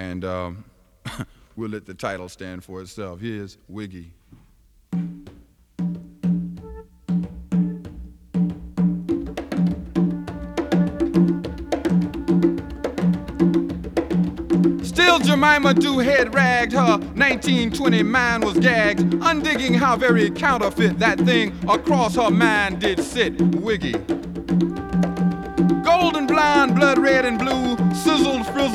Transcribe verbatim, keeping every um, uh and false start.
And um, we'll let the title stand for itself. Here's Wiggy. Still Jemima Doohead ragged, her nineteen twenty mind was gagged, undigging how very counterfeit that thing across her mind did sit, Wiggy. Golden blonde, blood red and blue, sizzled, frizzled